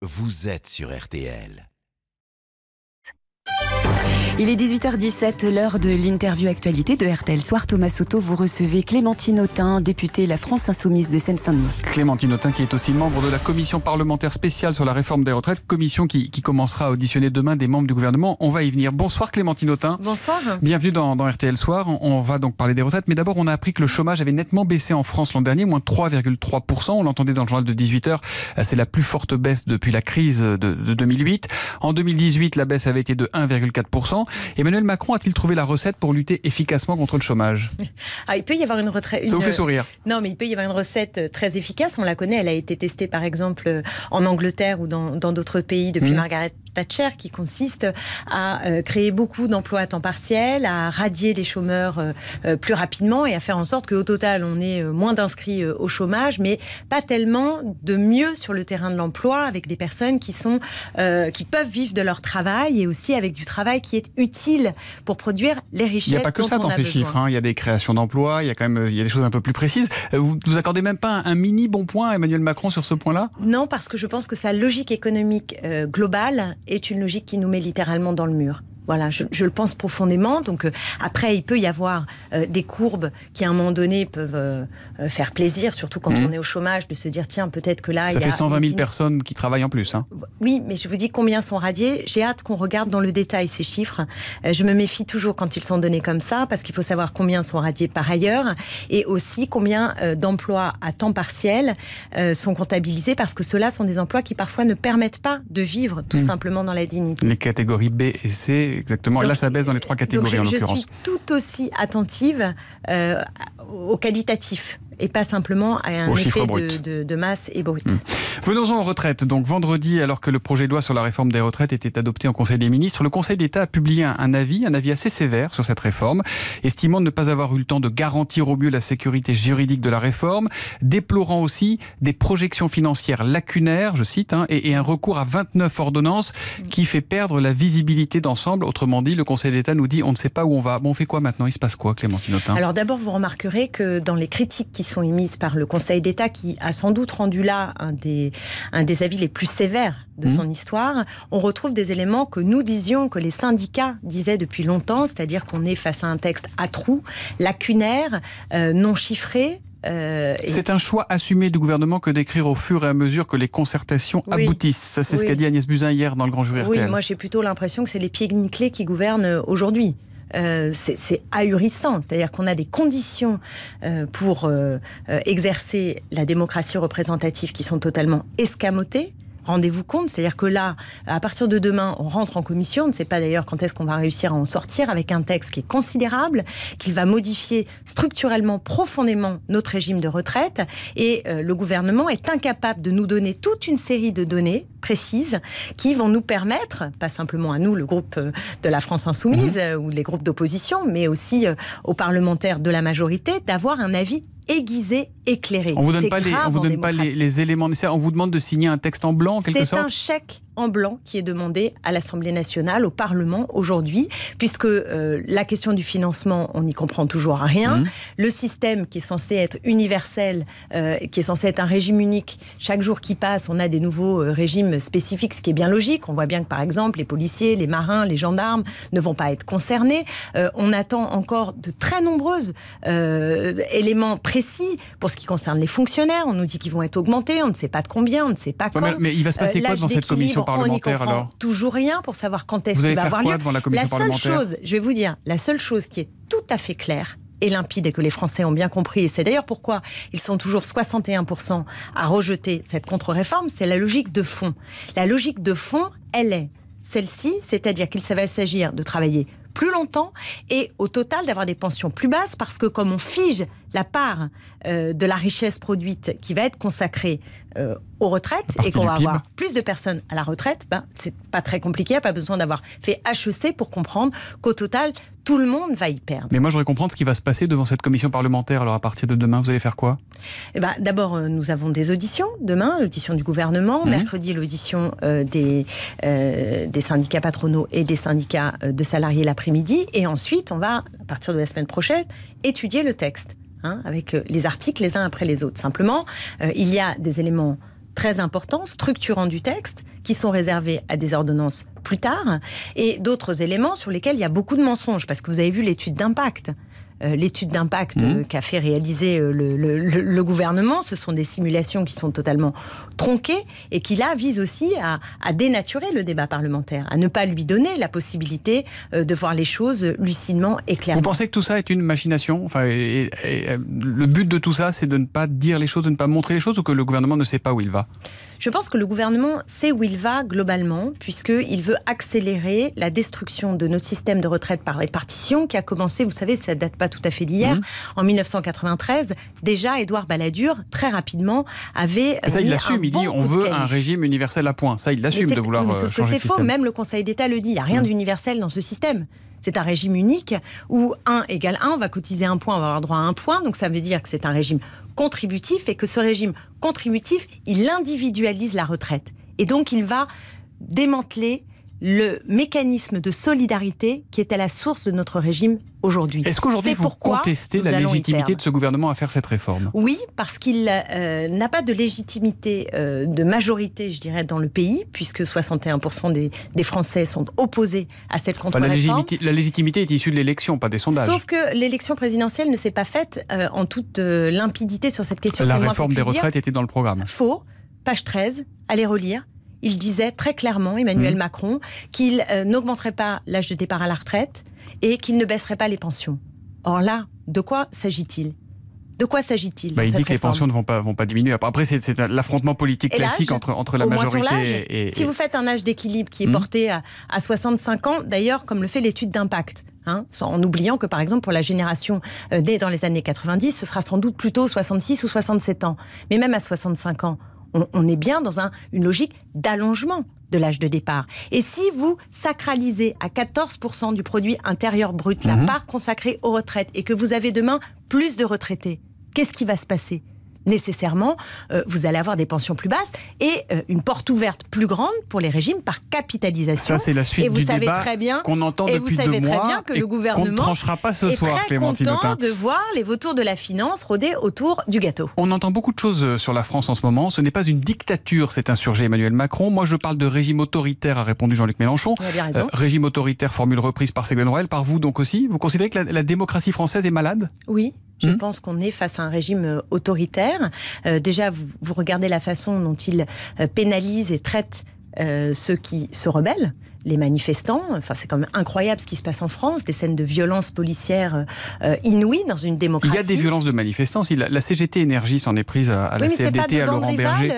vous êtes sur RTL. Il est 18h17, l'heure de l'interview actualité de RTL Soir. Thomas Soto, vous recevez Clémentine Autain, députée La France Insoumise de Seine-Saint-Denis. Clémentine Autain qui est aussi membre de la commission parlementaire spéciale sur la réforme des retraites, commission qui commencera à auditionner demain des membres du gouvernement. On va y venir. Bonsoir Clémentine Autain. Bonsoir. Bienvenue dans RTL Soir. On va donc parler des retraites, mais d'abord on a appris que le chômage avait nettement baissé en France l'an dernier, moins 3,3%. On l'entendait dans le journal de 18h, c'est la plus forte baisse depuis la crise de 2008. En 2018, la baisse avait été de 1,4%. Emmanuel Macron a-t-il trouvé la recette pour lutter efficacement contre le chômage ? Il peut y avoir une recette. Ça vous fait sourire ? Non, mais il peut y avoir une recette très efficace. On la connaît. Elle a été testée, par exemple, en Angleterre ou dans d'autres pays depuis Margaret Thatcher, qui consiste à créer beaucoup d'emplois à temps partiel, à radier les chômeurs plus rapidement et à faire en sorte qu'au total, on ait moins d'inscrits au chômage, mais pas tellement de mieux sur le terrain de l'emploi, avec des personnes qui peuvent vivre de leur travail et aussi avec du travail qui est utile pour produire les richesses. Il n'y a pas que ça dans ces chiffres. Il y a des créations d'emplois, il y a des choses un peu plus précises. Vous accordez même pas un mini bon point à Emmanuel Macron sur ce point-là ? Non, parce que je pense que sa logique économique globale est une logique qui nous met littéralement dans le mur. Voilà, je le pense profondément. Donc après, il peut y avoir des courbes qui, à un moment donné, peuvent faire plaisir, surtout quand on est au chômage, de se dire tiens, peut-être que là, ça fait 120 000 personnes qui travaillent en plus. Hein. Oui, mais je vous dis combien sont radiés. J'ai hâte qu'on regarde dans le détail ces chiffres. Je me méfie toujours quand ils sont donnés comme ça, parce qu'il faut savoir combien sont radiés par ailleurs, et aussi combien d'emplois à temps partiel sont comptabilisés, parce que ceux-là sont des emplois qui parfois ne permettent pas de vivre tout simplement dans la dignité. Les catégories B et C. Exactement, donc, et là ça baisse dans les trois catégories en l'occurrence. Je suis tout aussi attentive au qualitatif et pas simplement à un effet de masse et brut. Venons-en aux retraites. Donc vendredi, alors que le projet de loi sur la réforme des retraites était adopté en Conseil des ministres, le Conseil d'État a publié un avis assez sévère sur cette réforme, estimant ne pas avoir eu le temps de garantir au mieux la sécurité juridique de la réforme, déplorant aussi des projections financières lacunaires, je cite, et un recours à 29 ordonnances qui fait perdre la visibilité d'ensemble. Autrement dit, le Conseil d'État nous dit on ne sait pas où on va. Bon, on fait quoi maintenant ? Il se passe quoi, Clémentine Autain ? Alors d'abord, vous remarquerez que dans les critiques qui sont émises par le Conseil d'État, qui a sans doute rendu là un des avis les plus sévères de son histoire, on retrouve des éléments que nous disions, que les syndicats disaient depuis longtemps, c'est-à-dire qu'on est face à un texte à trous, lacunaire, non chiffré. C'est un choix assumé du gouvernement que d'écrire au fur et à mesure que les concertations aboutissent. Ça, c'est ce qu'a dit Agnès Buzyn hier dans le Grand Jury RTL. Oui, moi j'ai plutôt l'impression que c'est les pieds nickelés qui gouvernent aujourd'hui. C'est ahurissant, c'est-à-dire qu'on a des conditions pour exercer la démocratie représentative qui sont totalement escamotées. Rendez-vous compte, c'est-à-dire que là, à partir de demain, on rentre en commission, on ne sait pas d'ailleurs quand est-ce qu'on va réussir à en sortir, avec un texte qui est considérable, qui va modifier structurellement, profondément notre régime de retraite, et le gouvernement est incapable de nous donner toute une série de données précises qui vont nous permettre, pas simplement à nous, le groupe de la France Insoumise, ou les groupes d'opposition, mais aussi aux parlementaires de la majorité, d'avoir un avis aiguisé, éclairé. On vous donne pas les éléments nécessaires. On vous demande de signer un texte en blanc, en quelque sorte. C'est un chèque en blanc qui est demandé à l'Assemblée nationale, au Parlement aujourd'hui, puisque la question du financement, on n'y comprend toujours rien. Le système qui est censé être universel, qui est censé être un régime unique, chaque jour qui passe, on a des nouveaux régimes spécifiques, ce qui est bien logique. On voit bien que par exemple, les policiers, les marins, les gendarmes ne vont pas être concernés. On attend encore de très nombreux éléments précis pour ce qui concerne les fonctionnaires. On nous dit qu'ils vont être augmentés, on ne sait pas de combien, on ne sait pas quand. Mais il va se passer quoi dans cette commission parlementaire alors ? Toujours rien pour savoir quand est-ce qu'il va avoir lieu. Devant la commission parlementaire ? Je vais vous dire, la seule chose qui est tout à fait claire et limpide et que les Français ont bien compris, et c'est d'ailleurs pourquoi ils sont toujours 61% à rejeter cette contre-réforme, c'est la logique de fond. La logique de fond, elle est celle-ci, c'est-à-dire qu'il va s'agir de travailler plus longtemps et au total d'avoir des pensions plus basses, parce que comme on fige la part de la richesse produite qui va être consacrée aux retraites et qu'on va avoir plus de personnes à la retraite, c'est pas très compliqué, pas besoin d'avoir fait HEC pour comprendre qu'au total, tout le monde va y perdre. Mais moi, je voudrais comprendre ce qui va se passer devant cette commission parlementaire. Alors, à partir de demain, vous allez faire quoi ? D'abord, nous avons des auditions. Demain, l'audition du gouvernement. Mercredi, l'audition des syndicats patronaux et des syndicats de salariés l'après-midi. Et ensuite, on va, à partir de la semaine prochaine, étudier le texte, avec les articles les uns après les autres. Simplement, il y a des éléments très importants, structurants du texte, qui sont réservés à des ordonnances plus tard, et d'autres éléments sur lesquels il y a beaucoup de mensonges, parce que vous avez vu l'étude d'impact. L'étude d'impact qu'a fait réaliser le gouvernement, ce sont des simulations qui sont totalement tronquées et qui là visent aussi à dénaturer le débat parlementaire, à ne pas lui donner la possibilité de voir les choses lucidement et clairement. Vous pensez que tout ça est une machination ? Enfin, le but de tout ça, c'est de ne pas dire les choses, de ne pas montrer les choses, ou que le gouvernement ne sait pas où il va ? Je pense que le gouvernement sait où il va globalement, puisqu'il veut accélérer la destruction de notre système de retraite par répartition qui a commencé, vous savez, ça ne date pas tout à fait d'hier. En 1993, déjà, Édouard Balladur, très rapidement, avait... Et ça, il l'assume, il dit on veut un régime universel à points. Ça, il l'assume de vouloir changer de système. Sauf que c'est faux, même le Conseil d'État le dit, il n'y a rien d'universel dans ce système. C'est un régime unique où 1 égale 1, on va cotiser 1 point, on va avoir droit à 1 point. Donc ça veut dire que c'est un régime contributif et que ce régime contributif, il individualise la retraite. Et donc il va démanteler le mécanisme de solidarité qui est à la source de notre régime aujourd'hui. Est-ce qu'aujourd'hui vous contestez la légitimité de ce gouvernement à faire cette réforme ? Oui, parce qu'il n'a pas de légitimité, de majorité, je dirais, dans le pays, puisque 61% des Français sont opposés à cette contre-réforme. La légitimité est issue de l'élection, pas des sondages. Sauf que l'élection présidentielle ne s'est pas faite en toute limpidité sur cette question. La réforme des retraites était dans le programme. Faux, page 13, allez relire. Il disait très clairement, Emmanuel Macron, qu'il n'augmenterait pas l'âge de départ à la retraite et qu'il ne baisserait pas les pensions. Or là, de quoi s'agit-il ? De quoi s'agit-il ? Il dit que les pensions ne vont pas diminuer. Après, c'est l'affrontement politique classique entre la majorité et... Si vous faites un âge d'équilibre qui est porté à 65 ans, d'ailleurs, comme le fait l'étude d'impact, en oubliant que, par exemple, pour la génération née dans les années 90, ce sera sans doute plutôt 66 ou 67 ans. Mais même à 65 ans, on est bien dans une logique d'allongement de l'âge de départ. Et si vous sacralisez à 14% du produit intérieur brut la part consacrée aux retraites et que vous avez demain plus de retraités, qu'est-ce qui va se passer ? Nécessairement, vous allez avoir des pensions plus basses et une porte ouverte plus grande pour les régimes par capitalisation. Ça, c'est la suite du débat qu'on entend depuis 2 mois très bien que le gouvernement qu'on ne tranchera pas ce soir, Clémentine Autain. est très content de voir les vautours de la finance rôder autour du gâteau. On entend beaucoup de choses sur la France en ce moment. Ce n'est pas une dictature, s'est insurgé Emmanuel Macron. Moi, je parle de régime autoritaire, a répondu Jean-Luc Mélenchon. Il a bien raison. Régime autoritaire, formule reprise par Ségolène Royal, par vous donc aussi. Vous considérez que la démocratie française est malade ? Oui. Je pense qu'on est face à un régime autoritaire. Déjà, vous regardez la façon dont il pénalise et traite ceux qui se rebellent, les manifestants. Enfin, c'est quand même incroyable ce qui se passe en France, des scènes de violence policière inouïes dans une démocratie. Il y a des violences de manifestants. La CGT Énergie s'en est prise à la CFDT, à Laurent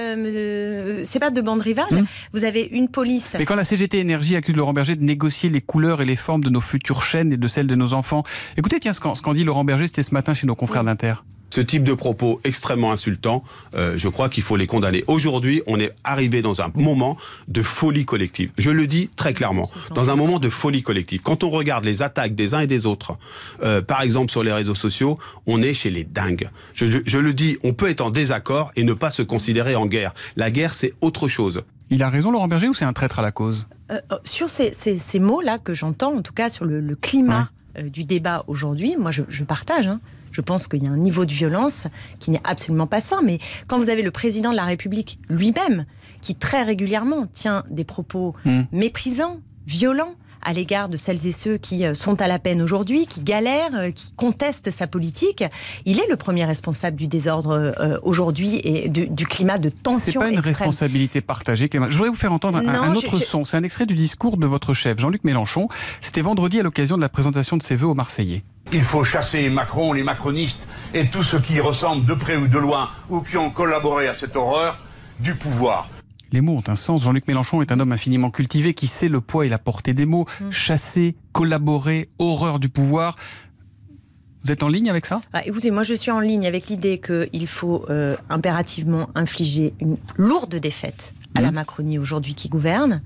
Berger. C'est pas de bande rivale. Vous avez une police. Mais quand la CGT Énergie accuse Laurent Berger de négocier les couleurs et les formes de nos futures chaînes et de celles de nos enfants. Écoutez, tiens, ce qu'en dit Laurent Berger, c'était ce matin chez nos confrères d'Inter. Ce type de propos extrêmement insultants, je crois qu'il faut les condamner. Aujourd'hui, on est arrivé dans un moment de folie collective. Je le dis très clairement, dans un moment de folie collective. Quand on regarde les attaques des uns et des autres, par exemple sur les réseaux sociaux, on est chez les dingues. Je le dis, on peut être en désaccord et ne pas se considérer en guerre. La guerre, c'est autre chose. Il a raison, Laurent Berger, ou c'est un traître à la cause ? Sur ces mots-là que j'entends, en tout cas sur le climat du débat aujourd'hui, moi je partage. Je pense qu'il y a un niveau de violence qui n'est absolument pas sain. Mais quand vous avez le président de la République lui-même, qui très régulièrement tient des propos méprisants, violents, à l'égard de celles et ceux qui sont à la peine aujourd'hui, qui galèrent, qui contestent sa politique, il est le premier responsable du désordre aujourd'hui et du climat de tension extrême. C'est pas une responsabilité partagée, Clément. Je voudrais vous faire entendre un autre son. C'est un extrait du discours de votre chef, Jean-Luc Mélenchon. C'était vendredi à l'occasion de la présentation de ses vœux aux Marseillais. Il faut chasser Macron, les macronistes et tous ceux qui y ressemblent de près ou de loin ou qui ont collaboré à cette horreur du pouvoir. Les mots ont un sens. Jean-Luc Mélenchon est un homme infiniment cultivé qui sait le poids et la portée des mots. Chasser, collaborer, horreur du pouvoir. Vous êtes en ligne avec ça ? Écoutez, moi je suis en ligne avec l'idée qu'il faut impérativement infliger une lourde défaite à la Macronie aujourd'hui qui gouverne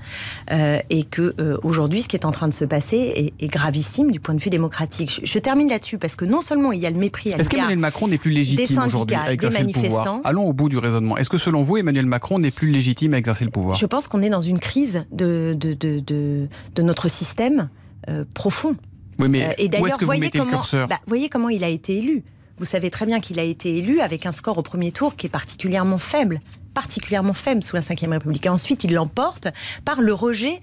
et que aujourd'hui ce qui est en train de se passer est gravissime du point de vue démocratique. Je termine là-dessus parce que non seulement il y a le mépris à l'égard Est-ce qu'Emmanuel Macron n'est plus légitime aujourd'hui à exercer le pouvoir ? Allons au bout du raisonnement. Est-ce que selon vous, Emmanuel Macron n'est plus légitime à exercer le pouvoir ? Je pense qu'on est dans une crise de notre système profond. Oui, mais où est-ce que vous mettez le curseur ? Voyez comment il a été élu. Vous savez très bien qu'il a été élu avec un score au premier tour qui est particulièrement faible. particulièrement faible sous la Ve République. Et ensuite, il l'emporte par le rejet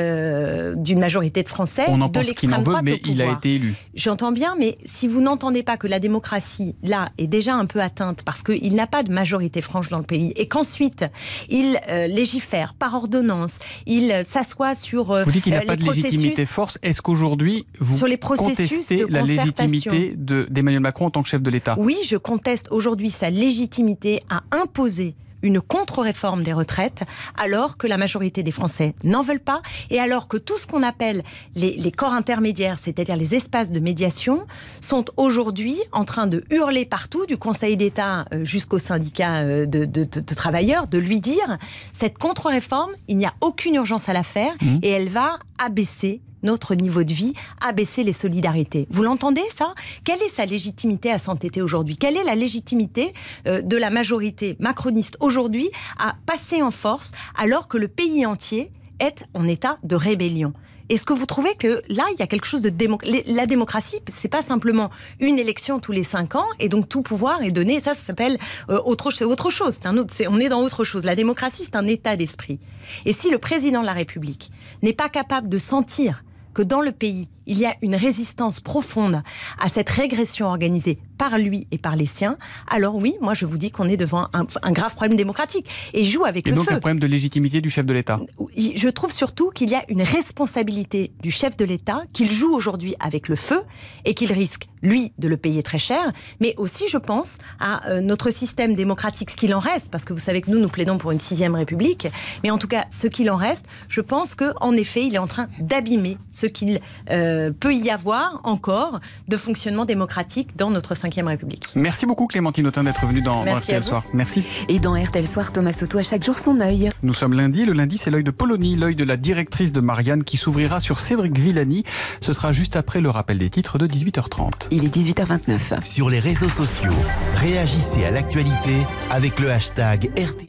d'une majorité de Français de l'extrême droite au pouvoir. Mais il a été élu. J'entends bien, mais si vous n'entendez pas que la démocratie, là, est déjà un peu atteinte parce qu'il n'a pas de majorité franche dans le pays et qu'ensuite, il légifère par ordonnance, il s'assoit sur vous dites qu'il n'a pas de légitimité force. Est-ce qu'aujourd'hui, vous contestez la légitimité d'Emmanuel Macron en tant que chef de l'État? Oui, je conteste aujourd'hui sa légitimité à imposer une contre-réforme des retraites, alors que la majorité des Français n'en veulent pas, et alors que tout ce qu'on appelle les corps intermédiaires, c'est-à-dire les espaces de médiation, sont aujourd'hui en train de hurler partout, du Conseil d'État jusqu'au syndicat de travailleurs, de lui dire, cette contre-réforme, il n'y a aucune urgence à la faire, et elle va abaisser notre niveau de vie, abaisser les solidarités. Vous l'entendez, ça? Quelle est sa légitimité à s'entêter aujourd'hui? Quelle est la légitimité de la majorité macroniste aujourd'hui à passer en force alors que le pays entier est en état de rébellion? Est-ce que vous trouvez que là, il y a quelque chose de la démocratie, c'est pas simplement une élection tous les 5 ans et donc tout pouvoir est donné. Ça s'appelle autre chose. On est dans autre chose. La démocratie, c'est un état d'esprit. Et si le président de la République n'est pas capable de sentir que dans le pays, il y a une résistance profonde à cette régression organisée par lui et par les siens, alors oui, moi je vous dis qu'on est devant un grave problème démocratique. Et joue avec le feu. Et donc un problème de légitimité du chef de l'État. Je trouve surtout qu'il y a une responsabilité du chef de l'État, qu'il joue aujourd'hui avec le feu et qu'il risque, lui, de le payer très cher, mais aussi, je pense, à notre système démocratique, ce qu'il en reste, parce que vous savez que nous plaidons pour une 6e République, mais en tout cas, ce qu'il en reste, je pense qu'en effet, il est en train d'abîmer ce qu'il peut y avoir encore de fonctionnement démocratique dans notre 5e République. Merci beaucoup Clémentine Autain d'être venue dans RTL Soir. Merci. Et dans RTL Soir, Thomas Soto a chaque jour son œil. Nous sommes lundi. Le lundi, c'est l'œil de Polonie, l'œil de la directrice de Marianne qui s'ouvrira sur Cédric Villani. Ce sera juste après le rappel des titres de 18h30. Il est 18h29. Sur les réseaux sociaux, réagissez à l'actualité avec le hashtag RTL.